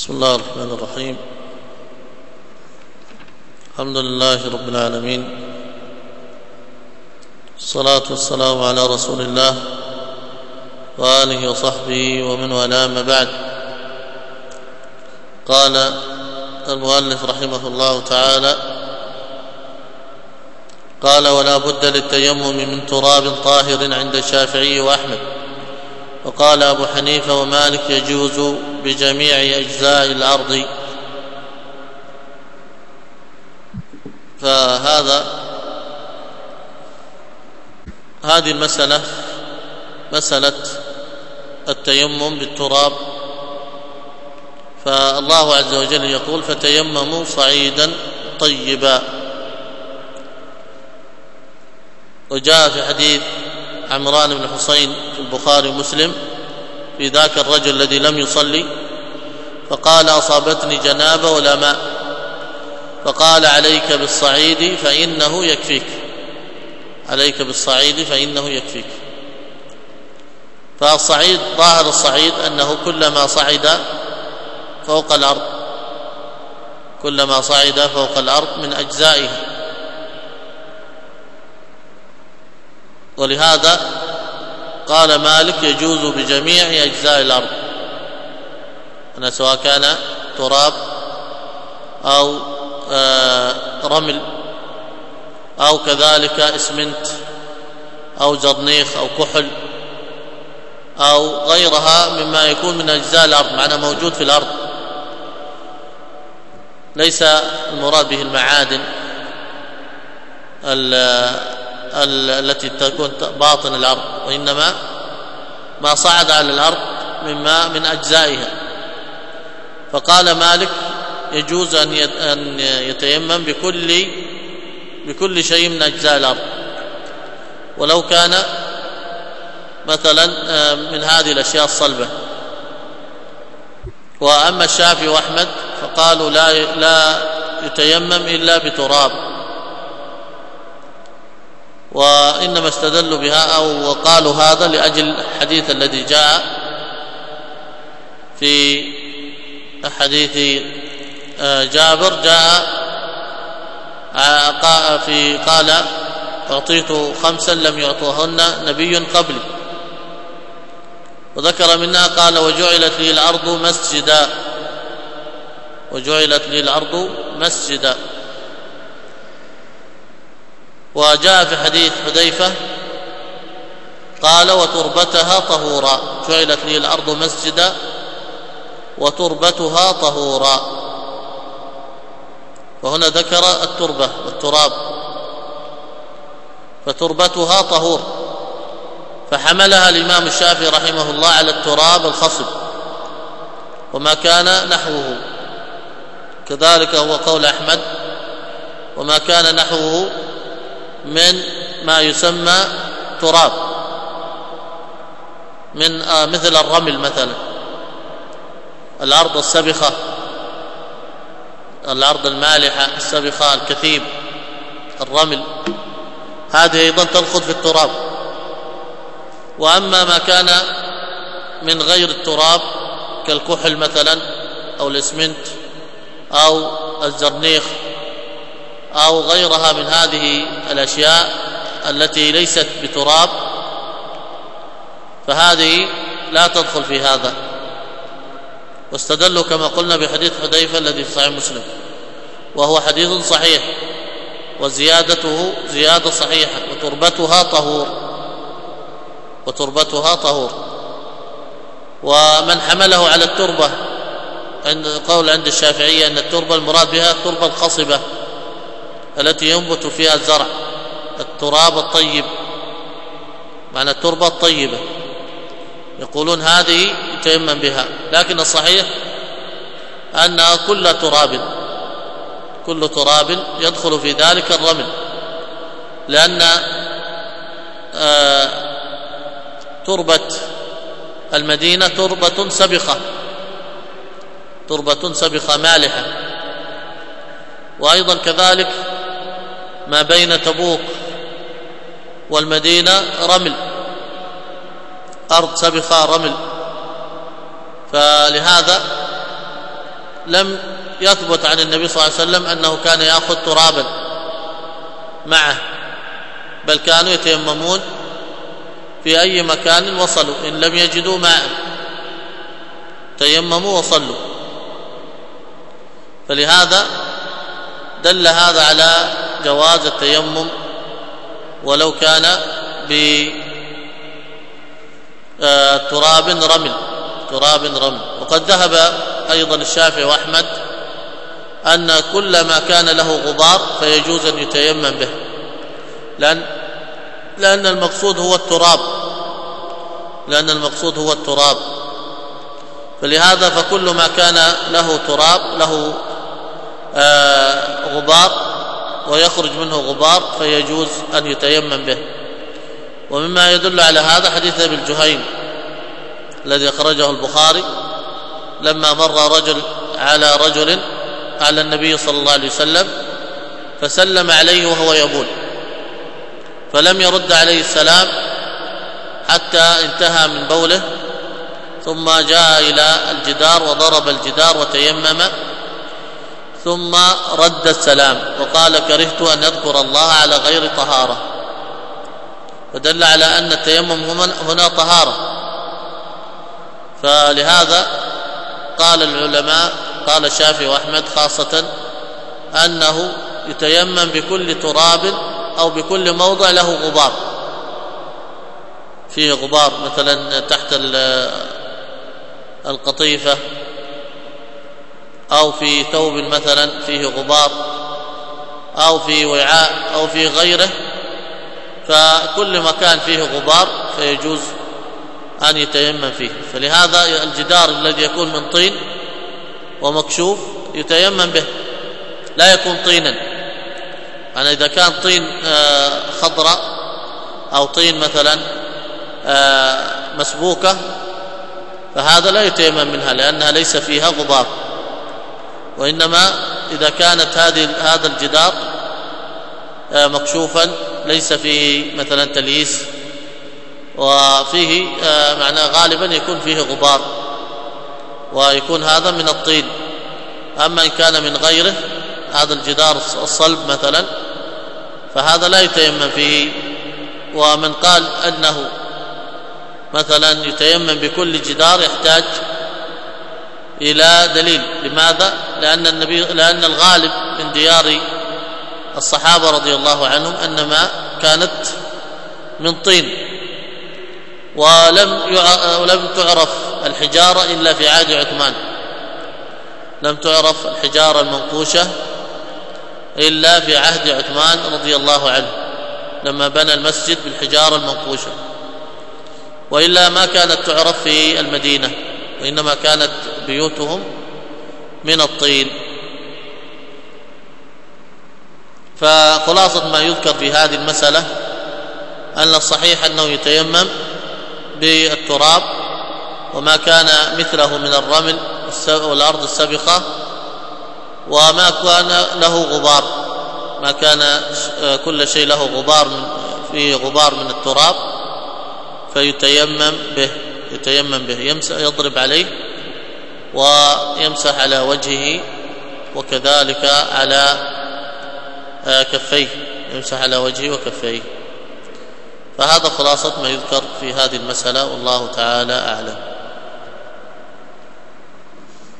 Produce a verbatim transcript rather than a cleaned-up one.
بسم الله الرحمن الرحيم. الحمد لله رب العالمين، الصلاة والسلام على رسول الله وآله وصحبه ومن والاه، ما بعد. قال المؤلف رحمه الله تعالى: قال: ولا بد للتيمم من تراب طاهر عند الشافعي وأحمد، وقال أبو حنيفة ومالك يجوز بجميع أجزاء الأرض. فهذا هذه المسألة مسألة التيمم بالتراب. فالله عز وجل يقول: فتيمموا صعيدا طيبا. وجاء في حديث عمران بن حسين في البخاري ومسلم في ذاك الرجل الذي لم يصلي فقال: أصابتني جنابة ولا ماء، فقال: عليك بالصعيد فإنه يكفيك، عليك بالصعيد فإنه يكفيك. فالصعيد، ظاهر الصعيد أنه كلما صعد فوق الأرض، كلما صعد فوق الأرض من أجزائها. ولهذا قال مالك: يجوز بجميع أجزاء الأرض، أنا سواء كان تراب أو آه رمل أو كذلك إسمنت أو زرنيخ أو كحل أو غيرها مما يكون من أجزاء الأرض، معنى موجود في الأرض. ليس المراد به المعادن التي تكون باطن الأرض، وإنما ما صعد على الأرض مما من أجزائها. فقال مالك: يجوز أن يتيمم بكل بكل شيء من أجزاء الأرض، ولو كان مثلا من هذه الأشياء الصلبة. وأما الشافعي وأحمد فقالوا لا لا يتيمم إلا بتراب، وإنما استدلوا بها أو قالوا هذا لأجل الحديث الذي جاء في حديث جابر، جاء في قال: أعطيت خمسا لم يعطوهن نبي قبلي، وذكر منها قال: وجعلت لي الأرض مسجدا، وجعلت لي الأرض مسجدا. وجاء في حديث حذيفة قال: وتربتها طهورا، جعلت لي الأرض مسجدا وتربتها طهورا. وهنا ذكر التربة والتراب، فتربتها طهور، فحملها الإمام الشافعي رحمه الله على التراب الخصب وما كان نحوه، كذلك هو قول أحمد، وما كان نحوه من ما يسمى تراب، من آه مثل الرمل مثلا، الأرض السبخة، الأرض المالحة السبخة الكثيب، الرمل، هذه أيضا تدخل في التراب. وأما ما كان من غير التراب كالكحل مثلا أو الإسمنت أو الزرنيخ أو غيرها من هذه الأشياء التي ليست بتراب، فهذه لا تدخل في هذا. واستدلوا كما قلنا بحديث حذيفة الذي في صحيح مسلم، وهو حديث صحيح، وزيادته زيادة صحيحة: وتربتها طهور، وتربتها طهور. ومن حمله على التربة، عند قول عند الشافعية أن التربة المراد بها التربة الخصبة التي ينبت فيها الزرع، التراب الطيب، معنى التربة الطيبة، يقولون هذه يتيمم بها. لكن الصحيح أن كل تراب كل تراب يدخل في ذلك الرمل، لأن آه تربة المدينة تربة سبخة، تربة سبخة مالحة. وأيضا كذلك ما بين تبوك والمدينة رمل، أرض سبخة رمل. فلهذا لم يثبت عن النبي صلى الله عليه وسلم أنه كان يأخذ ترابا معه، بل كانوا يتيممون في أي مكان وصلوا، إن لم يجدوا ماء تيمموا وصلوا. فلهذا دل هذا على جواز التيمم ولو كان بتراب رمل تراب رمل. وقد ذهب أيضا الشافعي وأحمد أن كل ما كان له غبار فيجوز أن يتيمم به، لأن لأن المقصود هو التراب لأن المقصود هو التراب فلهذا فكل ما كان له تراب له آه غبار ويخرج منه غبار فيجوز أن يتيمم به. ومما يدل على هذا حديث ابن الجهيم الذي أخرجه البخاري لما مر رجل على رجل على النبي صلى الله عليه وسلم فسلم عليه وهو يبول، فلم يرد عليه السلام حتى انتهى من بوله، ثم جاء إلى الجدار وضرب الجدار وتيمم ثم رد السلام وقال: كرهت أن أذكر الله على غير طهارة. فدل على أن التيمم هنا طهارة. فلهذا قال العلماء، قال الشافعي وأحمد خاصة، أنه يتيمم بكل تراب أو بكل موضع له غبار فيه غبار، مثلا تحت القطيفة أو في ثوب مثلا فيه غبار أو في وعاء أو في غيره، فكل مكان فيه غبار فيجوز أن يتيمم فيه. فلهذا الجدار الذي يكون من طين ومكشوف يتيمم به، لا يكون طينا. يعني إذا كان طين خضراء أو طين مثلا مسبوكة فهذا لا يتيمم منها لأنها ليس فيها غبار، وإنما إذا كانت هذه هذا الجدار مكشوفا ليس فيه مثلا تلييس وفيه معناه غالبا يكون فيه غبار ويكون هذا من الطين. أما إن كان من غيره هذا الجدار الصلب مثلا فهذا لا يتيمم فيه. ومن قال أنه مثلا يتيمم بكل جدار يحتاج إلى دليل. لماذا؟ لأن النبي لأن الغالب من ديار الصحابة رضي الله عنهم أنما كانت من طين، ولم ولم تعرف الحجارة إلا في عهد عثمان، لم تعرف الحجارة المنقوشة إلا في عهد عثمان رضي الله عنه لما بنى المسجد بالحجارة المنقوشة، وإلا ما كانت تعرف في المدينة، وإنما كانت بيوتهم من الطين. فخلاصة ما يذكر في هذه المسألة أن الصحيح أنه يتيمم بالتراب وما كان مثله من الرمل والأرض السبخة وما كان له غبار، ما كان كل شيء له غبار من فيه غبار من التراب فيتيمم به يتيمم به يمسح يضرب عليه ويمسح على وجهه وكذلك على كفيه، يمسح على وجهه وكفيه. فهذا خلاصة ما يذكر في هذه المسألة، والله تعالى أعلم.